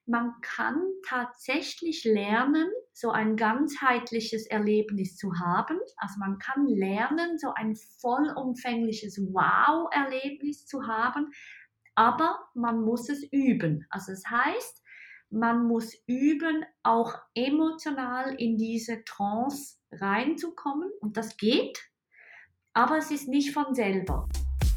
man kann tatsächlich lernen, so ein ganzheitliches Erlebnis zu haben. Also man kann lernen, so ein vollumfängliches Wow-Erlebnis zu haben, aber man muss es üben. Also das heißt, man muss üben, auch emotional in diese Trance reinzukommen. Und das geht, aber es ist nicht von selber.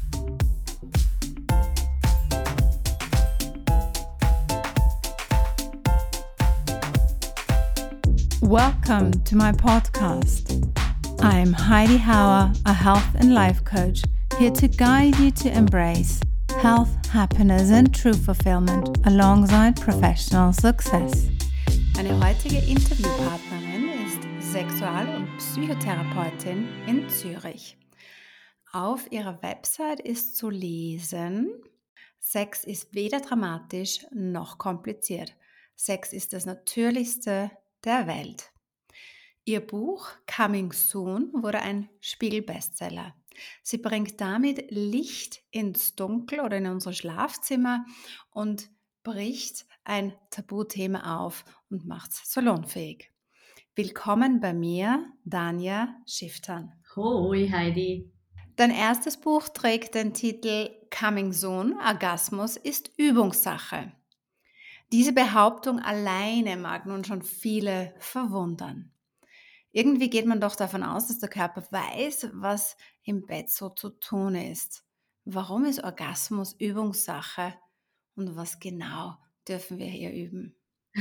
Welcome to my podcast. I'm Heidi Hauer, a health and life coach, here to guide you to embrace health, happiness and true fulfillment alongside professional success. Meine heutige Interviewpartnerin ist Sexual- und Psychotherapeutin in Zürich. Auf ihrer Website ist zu lesen: Sex ist weder dramatisch noch kompliziert. Sex ist das Natürlichste der Welt. Ihr Buch Coming Soon wurde ein Spiegel-Bestseller. Sie bringt damit Licht ins Dunkel oder in unsere Schlafzimmer und bricht ein Tabuthema auf und macht es salonfähig. Willkommen bei mir, Dania Schifftan. Hoi Heidi. Dein erstes Buch trägt den Titel Coming Soon, Orgasmus ist Übungssache. Diese Behauptung alleine mag nun schon viele verwundern. Irgendwie geht man doch davon aus, dass der Körper weiß, was im Bett so zu tun ist. Warum ist Orgasmus Übungssache und was genau dürfen wir hier üben?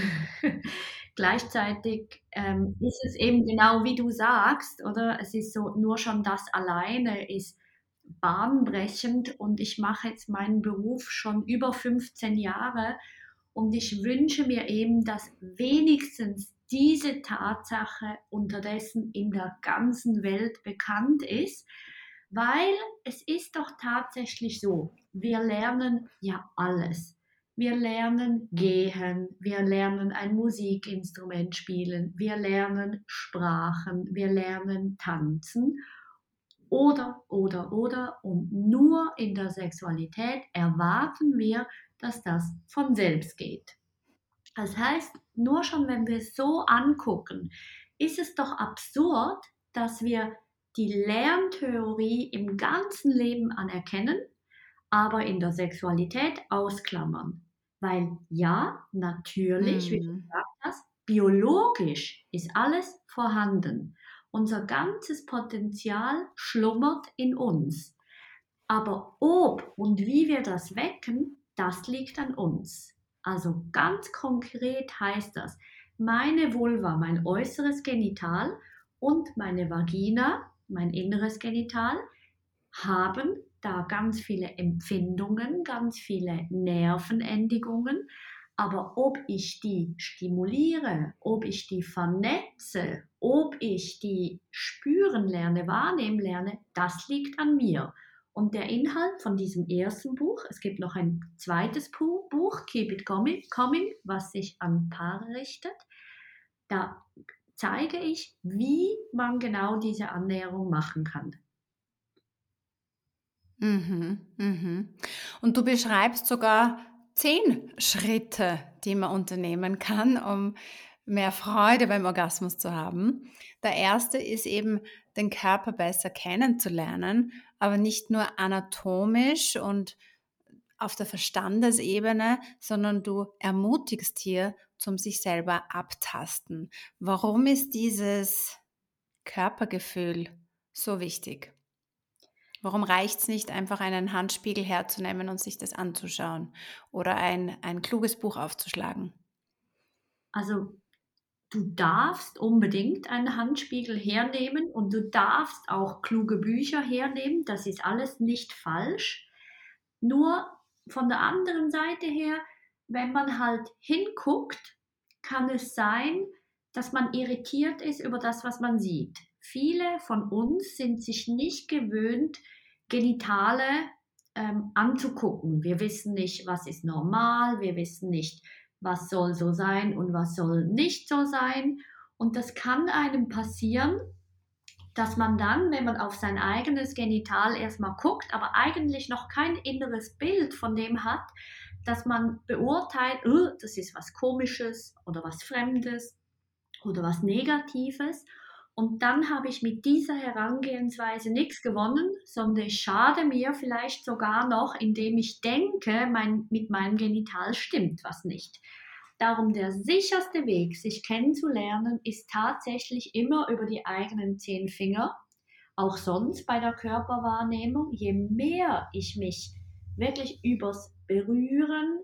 Gleichzeitig ist es eben genau wie du sagst, oder? Es ist so, nur schon das alleine ist bahnbrechend und ich mache jetzt meinen Beruf schon über 15 Jahre und ich wünsche mir eben, dass wenigstens diese Tatsache unterdessen in der ganzen Welt bekannt ist, weil es ist doch tatsächlich so, wir lernen ja alles. Wir lernen gehen, wir lernen ein Musikinstrument spielen, wir lernen Sprachen, wir lernen tanzen oder. Und nur in der Sexualität erwarten wir, dass das von selbst geht. Das heißt, nur schon wenn wir es so angucken, ist es doch absurd, dass wir die Lerntheorie im ganzen Leben anerkennen, aber in der Sexualität ausklammern. Weil ja, natürlich, wie du gesagt hast, biologisch ist alles vorhanden. Unser ganzes Potenzial schlummert in uns. Aber ob und wie wir das wecken, das liegt an uns. Also ganz konkret heißt das, meine Vulva, mein äußeres Genital und meine Vagina, mein inneres Genital, haben da ganz viele Empfindungen, ganz viele Nervenendigungen. Aber ob ich die stimuliere, ob ich die vernetze, ob ich die spüren lerne, wahrnehmen lerne, das liegt an mir. Und der Inhalt von diesem ersten Buch, es gibt noch ein zweites Buch, Keep It Coming, was sich an Paare richtet, da zeige ich, wie man genau diese Annäherung machen kann. Und du beschreibst sogar 10 Schritte, die man unternehmen kann, um mehr Freude beim Orgasmus zu haben. Der erste ist eben, den Körper besser kennenzulernen, aber nicht nur anatomisch und auf der Verstandesebene, sondern du ermutigst hier zum sich selber abtasten. Warum ist dieses Körpergefühl so wichtig? Warum reicht es nicht, einfach einen Handspiegel herzunehmen und sich das anzuschauen oder ein kluges Buch aufzuschlagen? Also du darfst unbedingt einen Handspiegel hernehmen und du darfst auch kluge Bücher hernehmen. Das ist alles nicht falsch. Nur von der anderen Seite her, wenn man halt hinguckt, kann es sein, dass man irritiert ist über das, was man sieht. Viele von uns sind sich nicht gewöhnt, Genitale anzugucken. Wir wissen nicht, was ist normal, wir wissen nicht, was soll so sein und was soll nicht so sein. Und das kann einem passieren, dass man dann, wenn man auf sein eigenes Genital erstmal guckt, aber eigentlich noch kein inneres Bild von dem hat, dass man beurteilt, das ist was Komisches oder was Fremdes oder was Negatives. Und dann habe ich mit dieser Herangehensweise nichts gewonnen, sondern ich schade mir vielleicht sogar noch, indem ich denke, mit meinem Genital stimmt was nicht. Darum der sicherste Weg, sich kennenzulernen, ist tatsächlich immer über die eigenen 10 Finger. Auch sonst bei der Körperwahrnehmung, je mehr ich mich wirklich übers Berühren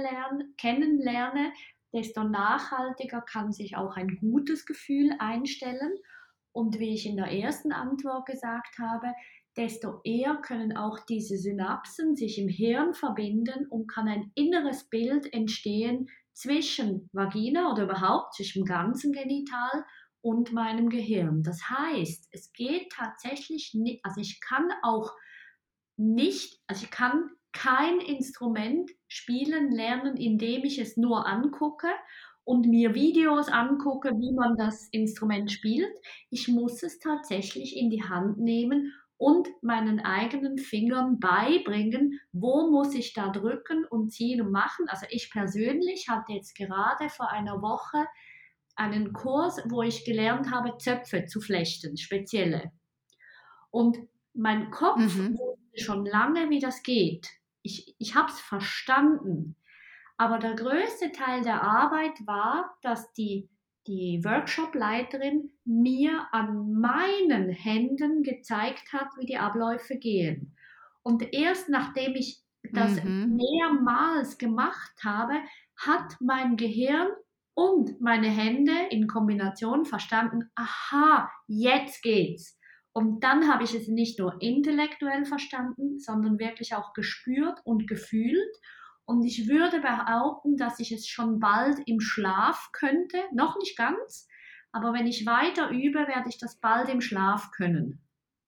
kennenlerne, desto nachhaltiger kann sich auch ein gutes Gefühl einstellen. Und wie ich in der ersten Antwort gesagt habe, desto eher können auch diese Synapsen sich im Hirn verbinden und kann ein inneres Bild entstehen zwischen Vagina oder überhaupt zwischen dem ganzen Genital und meinem Gehirn. Das heißt, es geht tatsächlich nicht, also ich kann auch nicht, also ich kann kein Instrument spielen lernen, indem ich es nur angucke und mir Videos angucke, wie man das Instrument spielt. Ich muss es tatsächlich in die Hand nehmen und meinen eigenen Fingern beibringen, wo muss ich da drücken und ziehen und machen. Also ich persönlich hatte jetzt gerade vor einer Woche einen Kurs, wo ich gelernt habe, Zöpfe zu flechten, spezielle. Und mein Kopf wusste schon lange, wie das geht. Ich habe es verstanden. Aber der größte Teil der Arbeit war, dass die Workshop-Leiterin mir an meinen Händen gezeigt hat, wie die Abläufe gehen. Und erst nachdem ich das mehrmals gemacht habe, hat mein Gehirn und meine Hände in Kombination verstanden, aha, jetzt geht's. Und dann habe ich es nicht nur intellektuell verstanden, sondern wirklich auch gespürt und gefühlt. Und ich würde behaupten, dass ich es schon bald im Schlaf könnte. Noch nicht ganz, aber wenn ich weiter übe, werde ich das bald im Schlaf können.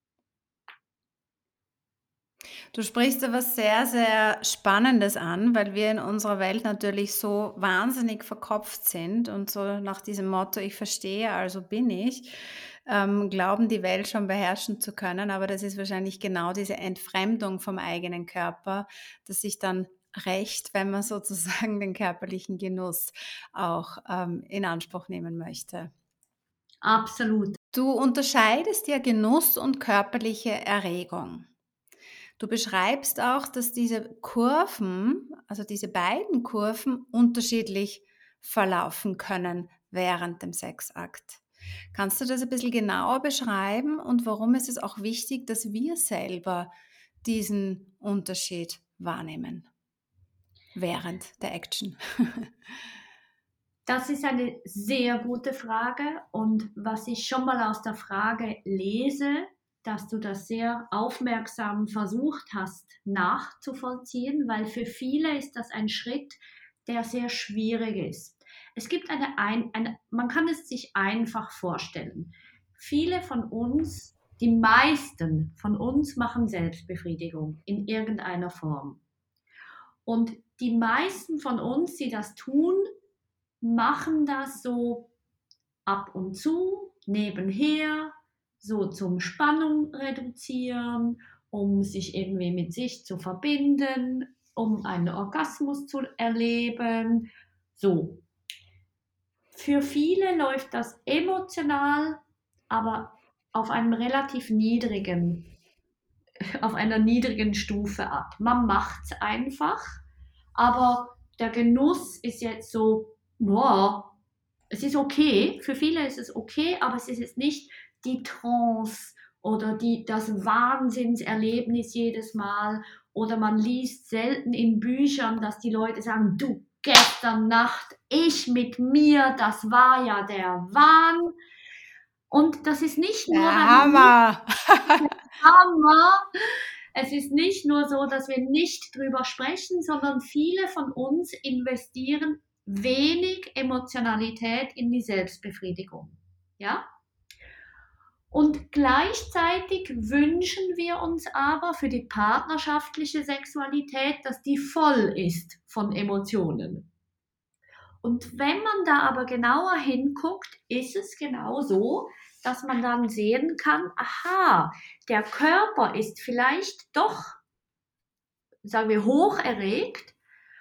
Du sprichst da was sehr, sehr Spannendes an, weil wir in unserer Welt natürlich so wahnsinnig verkopft sind und so nach diesem Motto, ich verstehe, also bin ich, glauben, die Welt schon beherrschen zu können. Aber das ist wahrscheinlich genau diese Entfremdung vom eigenen Körper, das sich dann rächt, wenn man sozusagen den körperlichen Genuss auch in Anspruch nehmen möchte. Absolut. Du unterscheidest ja Genuss und körperliche Erregung. Du beschreibst auch, dass diese Kurven, also diese beiden Kurven, unterschiedlich verlaufen können während dem Sexakt. Kannst du das ein bisschen genauer beschreiben und warum ist es auch wichtig, dass wir selber diesen Unterschied wahrnehmen während der Action? Das ist eine sehr gute Frage und was ich schon mal aus der Frage lese, dass du das sehr aufmerksam versucht hast nachzuvollziehen, weil für viele ist das ein Schritt, der sehr schwierig ist. Es gibt man kann es sich einfach vorstellen. Viele von uns, die meisten von uns machen Selbstbefriedigung in irgendeiner Form. Und die meisten von uns, die das tun, machen das so ab und zu, nebenher, so zum Spannung reduzieren, um sich irgendwie mit sich zu verbinden, um einen Orgasmus zu erleben. So. Für viele läuft das emotional, aber auf einem auf einer niedrigen Stufe ab. Man macht es einfach, aber der Genuss ist jetzt so, boah, es ist okay, für viele ist es okay, aber es ist jetzt nicht die Trance oder das Wahnsinnserlebnis jedes Mal oder man liest selten in Büchern, dass die Leute sagen, du, gestern Nacht, ich mit mir, das war ja der Wahn. Und das ist nicht nur, der Hammer! Hammer. Es ist nicht nur so, dass wir nicht drüber sprechen, sondern viele von uns investieren wenig Emotionalität in die Selbstbefriedigung. Ja? Und gleichzeitig wünschen wir uns aber für die partnerschaftliche Sexualität, dass die voll ist von Emotionen. Und wenn man da aber genauer hinguckt, ist es genau so, dass man dann sehen kann, aha, der Körper ist vielleicht doch, sagen wir, hoch erregt,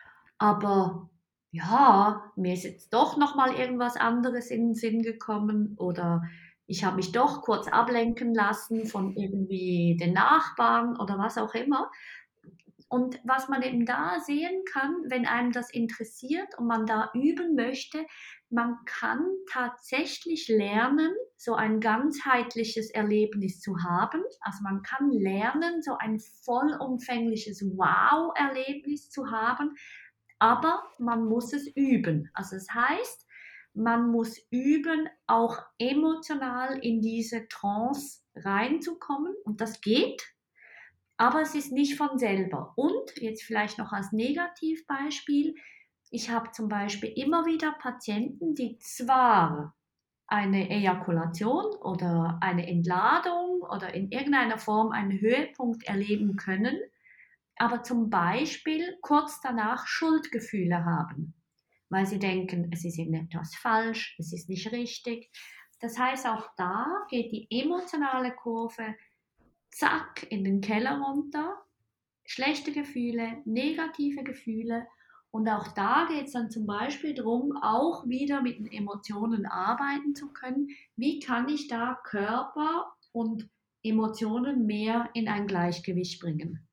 Aber ja, mir ist jetzt doch noch mal irgendwas anderes in den Sinn gekommen oder ich habe mich doch kurz ablenken lassen von irgendwie den Nachbarn oder was auch immer. Und was man eben da sehen kann, wenn einem das interessiert und man da üben möchte, man kann tatsächlich lernen, so ein ganzheitliches Erlebnis zu haben. Also man kann lernen, so ein vollumfängliches Wow-Erlebnis zu haben, aber man muss es üben. Also das heißt, man muss üben, auch emotional in diese Trance reinzukommen und das geht, aber es ist nicht von selber. Und jetzt vielleicht noch als Negativbeispiel, ich habe zum Beispiel immer wieder Patienten, die zwar eine Ejakulation oder eine Entladung oder in irgendeiner Form einen Höhepunkt erleben können, aber zum Beispiel kurz danach Schuldgefühle haben, weil sie denken, es ist irgendetwas falsch, es ist nicht richtig. Das heißt, auch da geht die emotionale Kurve zack in den Keller runter, schlechte Gefühle, negative Gefühle. Und auch da geht es dann zum Beispiel darum, auch wieder mit den Emotionen arbeiten zu können. Wie kann ich da Körper und Emotionen mehr in ein Gleichgewicht bringen?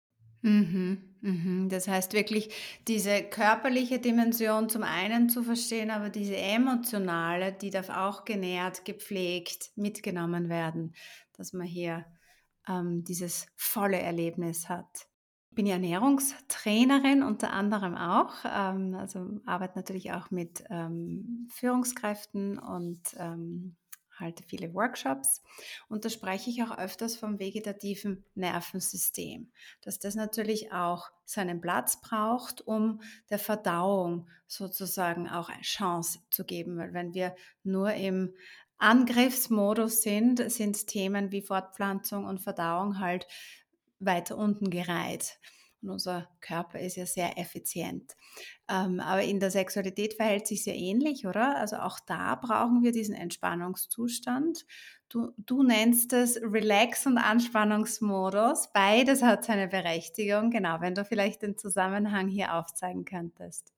Das heißt wirklich, diese körperliche Dimension zum einen zu verstehen, aber diese emotionale, die darf auch genährt, gepflegt, mitgenommen werden, dass man hier dieses volle Erlebnis hat. Ich bin ja Ernährungstrainerin unter anderem auch, also arbeite natürlich auch mit Führungskräften und halte viele Workshops und da spreche ich auch öfters vom vegetativen Nervensystem, dass das natürlich auch seinen Platz braucht, um der Verdauung sozusagen auch eine Chance zu geben, weil wenn wir nur im Angriffsmodus sind Themen wie Fortpflanzung und Verdauung halt weiter unten gereiht. Und unser Körper ist ja sehr effizient. Aber in der Sexualität verhält sich sehr ähnlich, oder? Also auch da brauchen wir diesen Entspannungszustand. Du nennst es Relax- und Anspannungsmodus. Beides hat seine Berechtigung. Genau, wenn du vielleicht den Zusammenhang hier aufzeigen könntest.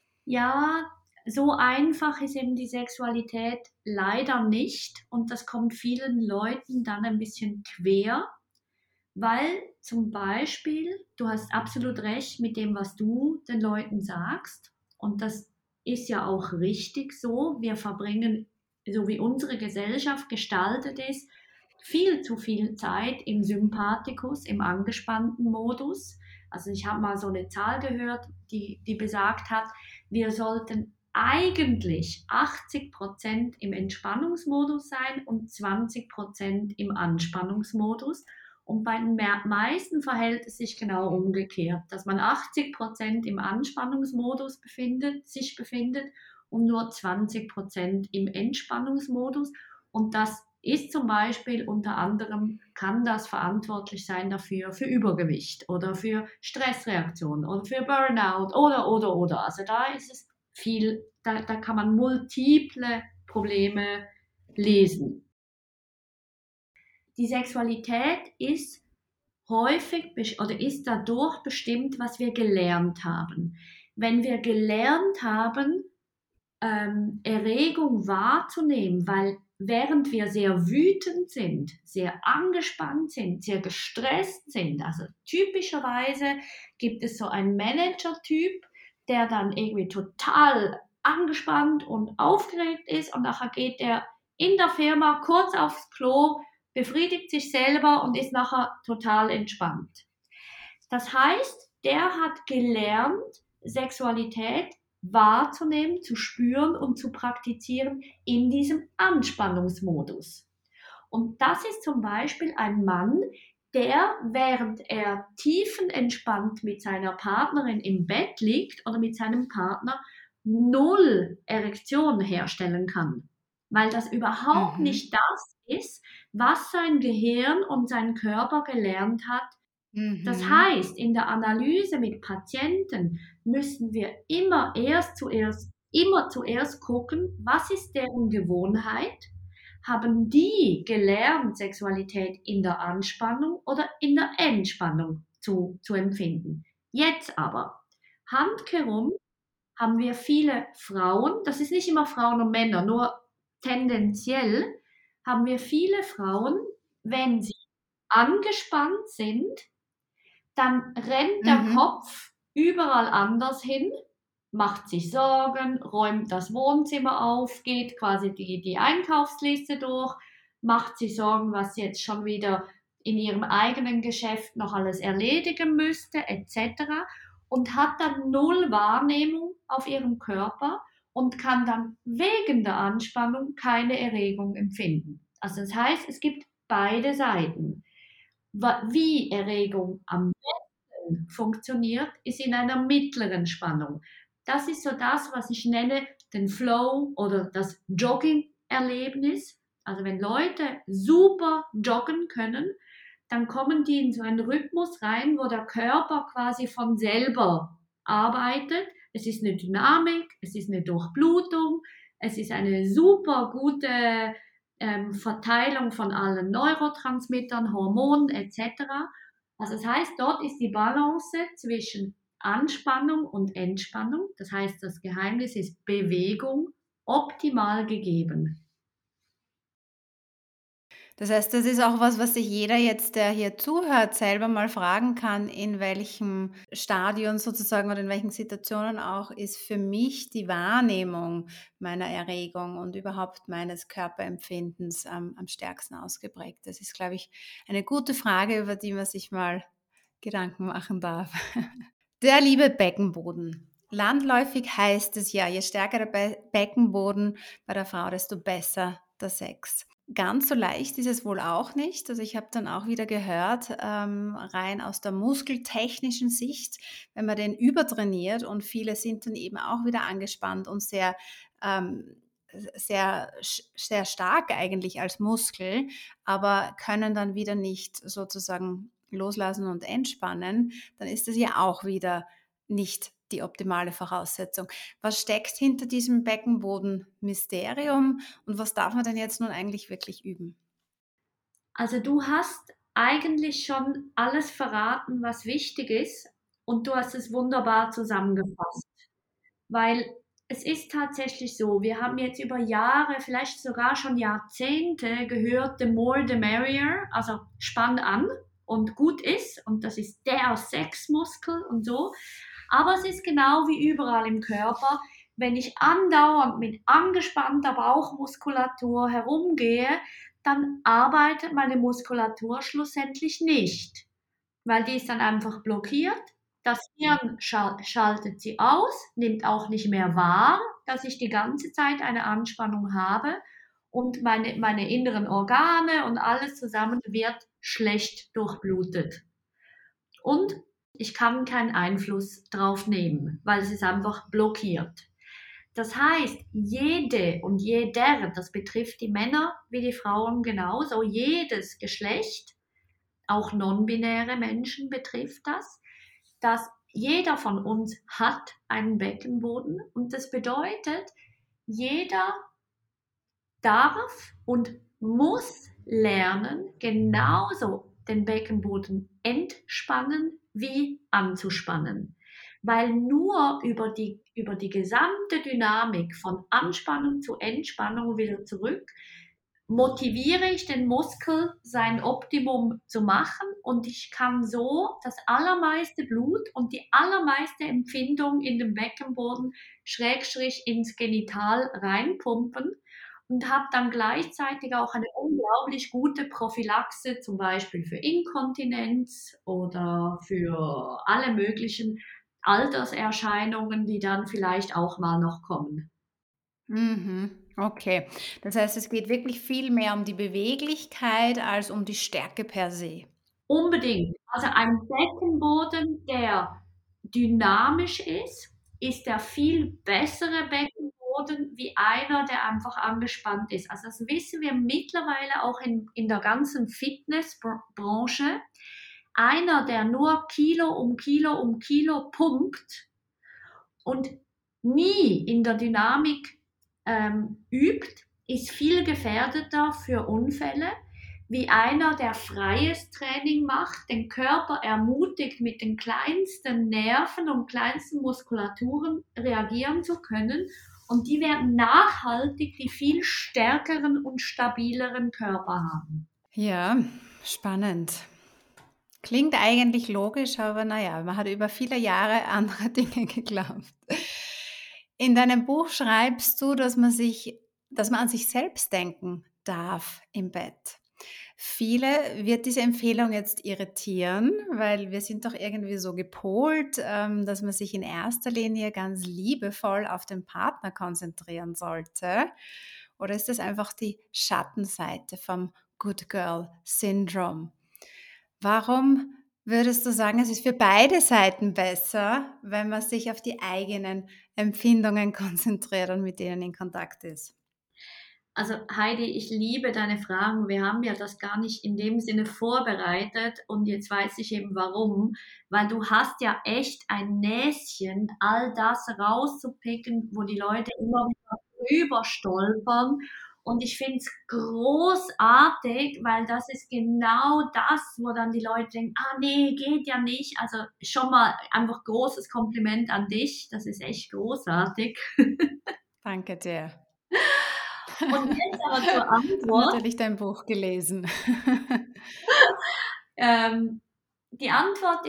Ja, so einfach ist eben die Sexualität leider nicht und das kommt vielen Leuten dann ein bisschen quer, weil zum Beispiel, du hast absolut recht mit dem, was du den Leuten sagst und das ist ja auch richtig so. Wir verbringen, so wie unsere Gesellschaft gestaltet ist, viel zu viel Zeit im Sympathikus, im angespannten Modus. Also ich habe mal so eine Zahl gehört, die besagt hat, wir sollten eigentlich 80% im Entspannungsmodus sein und 20% im Anspannungsmodus. Und bei den meisten verhält es sich genau umgekehrt, dass man 80% im Anspannungsmodus sich befindet und nur 20% im Entspannungsmodus. Und das ist zum Beispiel unter anderem, kann das verantwortlich sein dafür für Übergewicht oder für Stressreaktionen oder für Burnout oder. Also da ist es viel, da kann man multiple Probleme lesen. Die Sexualität ist häufig oder ist dadurch bestimmt, was wir gelernt haben. Wenn wir gelernt haben, Erregung wahrzunehmen, weil während wir sehr wütend sind, sehr angespannt sind, sehr gestresst sind, also typischerweise gibt es so einen Manager-Typ, der dann irgendwie total angespannt und aufgeregt ist und nachher geht er in der Firma kurz aufs Klo, befriedigt sich selber und ist nachher total entspannt. Das heißt, der hat gelernt, Sexualität wahrzunehmen, zu spüren und zu praktizieren in diesem Anspannungsmodus. Und das ist zum Beispiel ein Mann, der, während er tiefenentspannt mit seiner Partnerin im Bett liegt oder mit seinem Partner, null Erektion herstellen kann. Weil das überhaupt nicht das ist, was sein Gehirn und sein Körper gelernt hat. Das Mhm. heißt, in der Analyse mit Patienten müssen wir immer zuerst gucken, was ist deren Gewohnheit? Haben die gelernt, Sexualität in der Anspannung oder in der Entspannung zu empfinden? Jetzt aber Handkerum haben wir viele Frauen, das ist nicht immer Frauen und Männer, nur tendenziell haben wir viele Frauen, wenn sie angespannt sind, dann rennt der Mhm. Kopf überall anders hin, macht sich Sorgen, räumt das Wohnzimmer auf, geht quasi die Einkaufsliste durch, macht sich Sorgen, was sie jetzt schon wieder in ihrem eigenen Geschäft noch alles erledigen müsste, etc. Und hat dann null Wahrnehmung auf ihrem Körper und kann dann wegen der Anspannung keine Erregung empfinden. Also das heißt, es gibt beide Seiten. Wie Erregung am funktioniert, ist in einer mittleren Spannung. Das ist so das, was ich nenne den Flow oder das Jogging-Erlebnis. Also wenn Leute super joggen können, dann kommen die in so einen Rhythmus rein, wo der Körper quasi von selber arbeitet. Es ist eine Dynamik, es ist eine Durchblutung, es ist eine super gute Verteilung von allen Neurotransmittern, Hormonen etc. Also das heißt, dort ist die Balance zwischen Anspannung und Entspannung. Das heißt, das Geheimnis ist Bewegung optimal gegeben. Das heißt, das ist auch was, was sich jeder jetzt, der hier zuhört, selber mal fragen kann, in welchem Stadion sozusagen oder in welchen Situationen auch ist für mich die Wahrnehmung meiner Erregung und überhaupt meines Körperempfindens am stärksten ausgeprägt. Das ist, glaube ich, eine gute Frage, über die man sich mal Gedanken machen darf. Der liebe Beckenboden. Landläufig heißt es ja, je stärker der Beckenboden bei der Frau, desto besser der Sex. Ganz so leicht ist es wohl auch nicht. Also ich habe dann auch wieder gehört, rein aus der muskeltechnischen Sicht, wenn man den übertrainiert und viele sind dann eben auch wieder angespannt und ähm, sehr stark eigentlich als Muskel, aber können dann wieder nicht sozusagen loslassen und entspannen, dann ist das ja auch wieder nicht die optimale Voraussetzung. Was steckt hinter diesem Beckenboden-Mysterium und was darf man denn jetzt nun eigentlich wirklich üben? Also du hast eigentlich schon alles verraten, was wichtig ist, und du hast es wunderbar zusammengefasst. Weil es ist tatsächlich so, wir haben jetzt über Jahre, vielleicht sogar schon Jahrzehnte gehört, the more the merrier, also spann an und gut ist, und das ist der Sexmuskel und so. Aber es ist genau wie überall im Körper, wenn ich andauernd mit angespannter Bauchmuskulatur herumgehe, dann arbeitet meine Muskulatur schlussendlich nicht, weil die ist dann einfach blockiert. Das Hirn schaltet sie aus, nimmt auch nicht mehr wahr, dass ich die ganze Zeit eine Anspannung habe, und meine inneren Organe und alles zusammen wird schlecht durchblutet. Und ich kann keinen Einfluss drauf nehmen, weil es ist einfach blockiert. Das heißt, jede und jeder, das betrifft die Männer wie die Frauen genauso, jedes Geschlecht, auch non-binäre Menschen betrifft das, dass jeder von uns hat einen Beckenboden, und das bedeutet, jeder darf und muss lernen, genauso den Beckenboden entspannen wie anzuspannen. Weil nur über die gesamte Dynamik von Anspannung zu Entspannung wieder zurück motiviere ich den Muskel, sein Optimum zu machen, und ich kann so das allermeiste Blut und die allermeiste Empfindung in den Beckenboden Schrägstrich ins Genital reinpumpen und habe dann gleichzeitig auch eine unglaublich gute Prophylaxe, zum Beispiel für Inkontinenz oder für alle möglichen Alterserscheinungen, die dann vielleicht auch mal noch kommen. Mhm. Okay. Das heißt, es geht wirklich viel mehr um die Beweglichkeit als um die Stärke per se. Unbedingt. Also ein Beckenboden, der dynamisch ist der viel bessere Beckenboden wie einer, der einfach angespannt ist. Also das wissen wir mittlerweile auch in der ganzen Fitnessbranche. Einer, der nur Kilo um Kilo um Kilo pumpt und nie in der Dynamik übt, ist viel gefährdeter für Unfälle, wie einer, der freies Training macht, den Körper ermutigt, mit den kleinsten Nerven und kleinsten Muskulaturen reagieren zu können. Und die werden nachhaltig die viel stärkeren und stabileren Körper haben. Ja, spannend. Klingt eigentlich logisch, aber naja, man hat über viele Jahre andere Dinge geglaubt. In deinem Buch schreibst du, dass man an sich selbst denken darf im Bett. Viele wird diese Empfehlung jetzt irritieren, weil wir sind doch irgendwie so gepolt, dass man sich in erster Linie ganz liebevoll auf den Partner konzentrieren sollte. Oder ist das einfach die Schattenseite vom Good Girl Syndrome? Warum würdest du sagen, es ist für beide Seiten besser, wenn man sich auf die eigenen Empfindungen konzentriert und mit denen in Kontakt ist? Also Heidi, ich liebe deine Fragen. Wir haben ja das gar nicht in dem Sinne vorbereitet und jetzt weiß ich eben warum, weil du hast ja echt ein Näschen, all das rauszupicken, wo die Leute immer wieder drüber stolpern. Und ich finde es großartig, weil das ist genau das, wo dann die Leute denken, ah nee, geht ja nicht. Also schon mal einfach großes Kompliment an dich. Das ist echt großartig. Danke dir. Und jetzt aber zur Ich habe Antwort. natürlich dein Buch gelesen. Ähm, die Antwort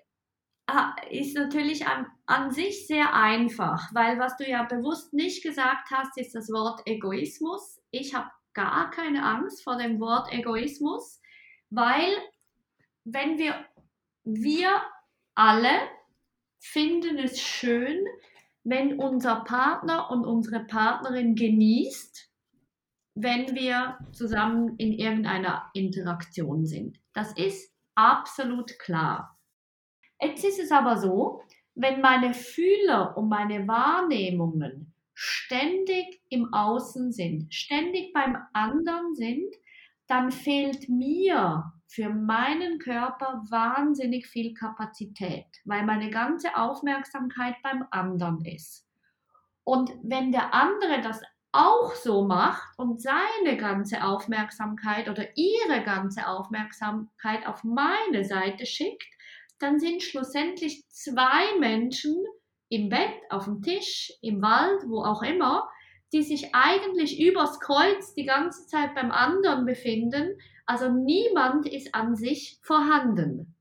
ist natürlich an sich sehr einfach, weil was du ja bewusst nicht gesagt hast, ist das Wort Egoismus. Ich habe gar keine Angst vor dem Wort Egoismus, weil wenn wir alle finden es schön, wenn unser Partner und unsere Partnerin genießt, wenn wir zusammen in irgendeiner Interaktion sind. Das ist absolut klar. Jetzt ist es aber so, wenn meine Fühler und meine Wahrnehmungen ständig im Außen sind, ständig beim anderen sind, dann fehlt mir für meinen Körper wahnsinnig viel Kapazität, weil meine ganze Aufmerksamkeit beim anderen ist. Und wenn der andere das auch so macht und seine ganze Aufmerksamkeit oder ihre ganze Aufmerksamkeit auf meine Seite schickt, dann sind schlussendlich zwei Menschen im Bett, auf dem Tisch, im Wald, wo auch immer, die sich eigentlich übers Kreuz die ganze Zeit beim anderen befinden. Also niemand ist an sich vorhanden.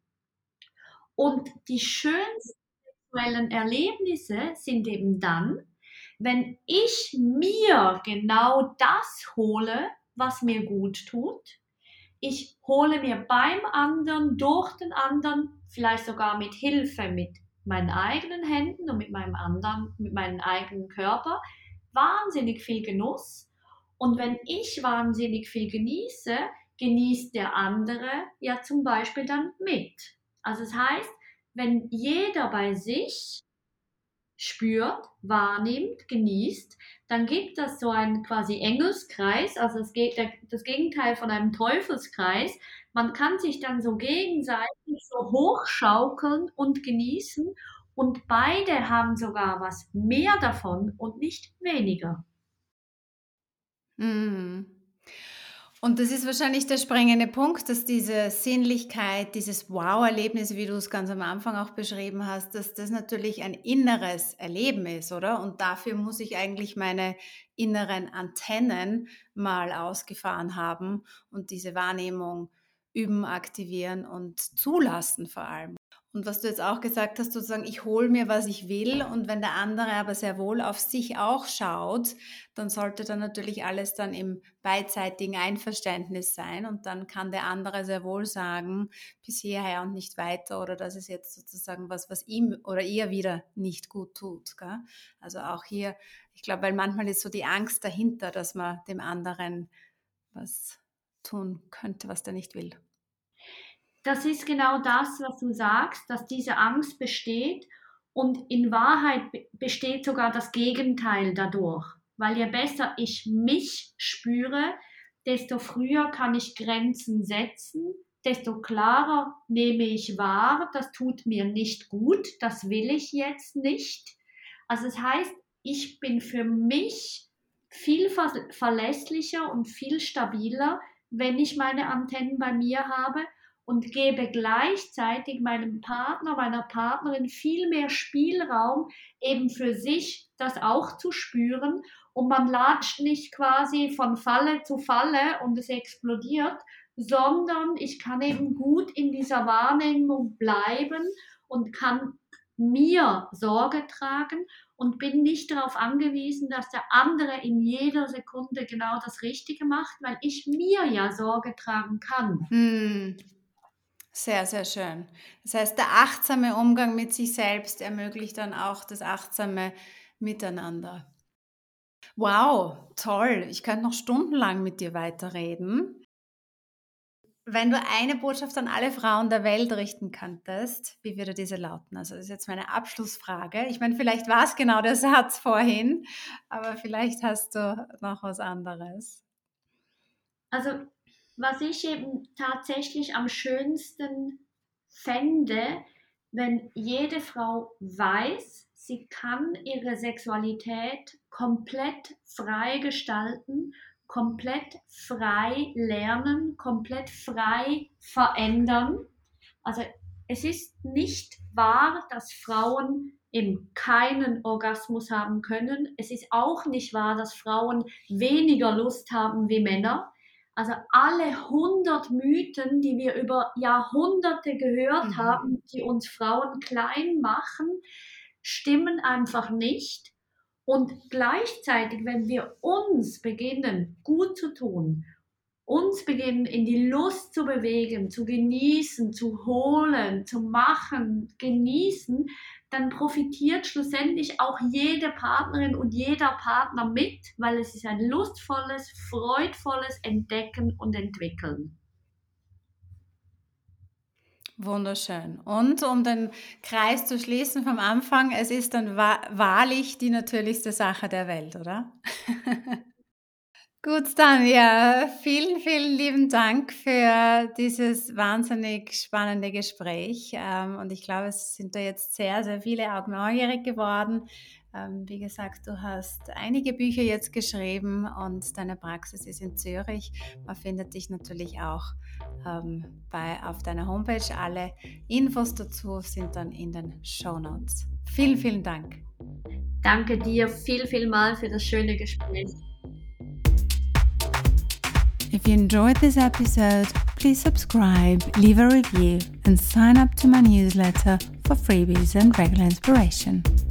Und die schönsten sexuellen Erlebnisse sind eben dann, wenn ich mir genau das hole, was mir gut tut. Ich hole mir beim anderen, durch den anderen, vielleicht sogar mit Hilfe mit meinen eigenen Händen und mit meinem eigenen Körper, wahnsinnig viel Genuss. Und wenn ich wahnsinnig viel genieße, genießt der andere ja zum Beispiel dann mit. Also das heißt, wenn jeder bei sich spürt, wahrnimmt, genießt, dann gibt das so einen quasi Engelskreis, also das Gegenteil von einem Teufelskreis. Man kann sich dann so gegenseitig so hochschaukeln und genießen und beide haben sogar was mehr davon und nicht weniger. Mhm. Und das ist wahrscheinlich der springende Punkt, dass diese Sinnlichkeit, dieses Wow-Erlebnis, wie du es ganz am Anfang auch beschrieben hast, dass das natürlich ein inneres Erleben ist, oder? Und dafür muss ich eigentlich meine inneren Antennen mal ausgefahren haben und diese Wahrnehmung üben, aktivieren und zulassen vor allem. Und was du jetzt auch gesagt hast, sozusagen, ich hole mir, was ich will, und wenn der andere aber sehr wohl auf sich auch schaut, dann sollte dann natürlich alles dann im beidseitigen Einverständnis sein, und dann kann der andere sehr wohl sagen, bis hierher und nicht weiter, oder das ist jetzt sozusagen was ihm oder ihr wieder nicht gut tut. Gell? Also auch hier, ich glaube, weil manchmal ist so die Angst dahinter, dass man dem anderen was tun könnte, was der nicht will. Das ist genau das, was du sagst, dass diese Angst besteht und in Wahrheit besteht sogar das Gegenteil dadurch. Weil je besser ich mich spüre, desto früher kann ich Grenzen setzen, desto klarer nehme ich wahr, das tut mir nicht gut, das will ich jetzt nicht. Also das heißt, ich bin für mich viel verlässlicher und viel stabiler, wenn ich meine Antennen bei mir habe und gebe gleichzeitig meinem Partner, meiner Partnerin viel mehr Spielraum, eben für sich das auch zu spüren. Und man latscht nicht quasi von Falle zu Falle und es explodiert, sondern ich kann eben gut in dieser Wahrnehmung bleiben und kann mir Sorge tragen und bin nicht darauf angewiesen, dass der andere in jeder Sekunde genau das Richtige macht, weil ich mir ja Sorge tragen kann. Sehr, sehr schön. Das heißt, der achtsame Umgang mit sich selbst ermöglicht dann auch das achtsame Miteinander. Wow, toll. Ich könnte noch stundenlang mit dir weiterreden. Wenn du eine Botschaft an alle Frauen der Welt richten könntest, wie würde diese lauten? Also das ist jetzt meine Abschlussfrage. Ich meine, vielleicht war es genau der Satz vorhin, aber vielleicht hast du noch was anderes. Also, was ich eben tatsächlich am schönsten fände, wenn jede Frau weiß, sie kann ihre Sexualität komplett frei gestalten, komplett frei lernen, komplett frei verändern. Also es ist nicht wahr, dass Frauen eben keinen Orgasmus haben können. Es ist auch nicht wahr, dass Frauen weniger Lust haben wie Männer. Also alle 100 Mythen, die wir über Jahrhunderte gehört haben, die uns Frauen klein machen, stimmen einfach nicht. Und gleichzeitig, wenn wir uns beginnen, gut zu tun, uns beginnen in die Lust zu bewegen, zu genießen, zu holen, zu machen, genießen, dann profitiert schlussendlich auch jede Partnerin und jeder Partner mit, weil es ist ein lustvolles, freudvolles Entdecken und Entwickeln. Wunderschön. Und um den Kreis zu schließen vom Anfang, es ist dann wahrlich die natürlichste Sache der Welt, oder? Gut, dann ja, vielen, vielen lieben Dank für dieses wahnsinnig spannende Gespräch. Und ich glaube, es sind da jetzt sehr, sehr viele auch neugierig geworden. Wie gesagt, du hast einige Bücher jetzt geschrieben und deine Praxis ist in Zürich. Man findet dich natürlich auch auf deiner Homepage. Alle Infos dazu sind dann in den Shownotes. Vielen, vielen Dank. Danke dir viel mal für das schöne Gespräch. If you enjoyed this episode, please subscribe, leave a review, and sign up to my newsletter for freebies and regular inspiration.